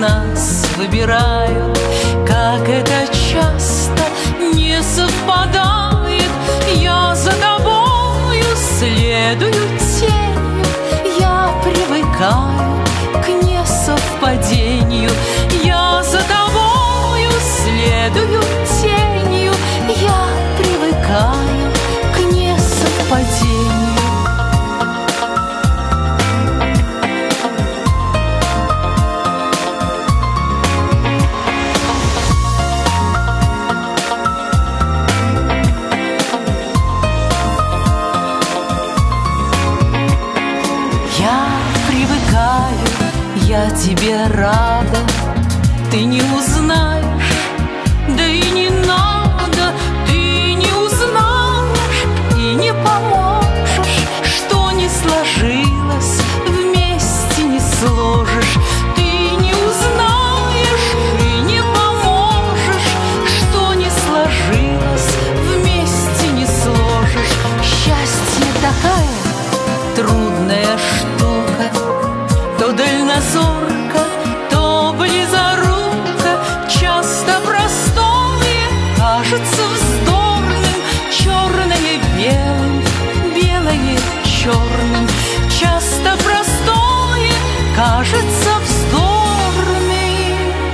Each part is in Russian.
нас выбирают. Как это часто не совпадает. Я за тобою следую тенью, я привыкаю к несовпадению. Я за тобою следую тенью, я привыкаю к несовпадению. Я привыкаю, я тебе рада. Ты не узнаешь, да и не надо. Ты не узнаешь и не поможешь. Что не сложилось, вместе не сложишь. Ты не узнаешь и не поможешь. Что не сложилось, вместе не сложишь. Счастье такая трудная штука, то дальнозорка, то близорука. Часто простое кажется вздорным, черное белым, белое черным. Часто простое кажется вздорным,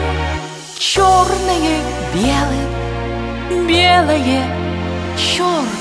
черное белым, белое черным.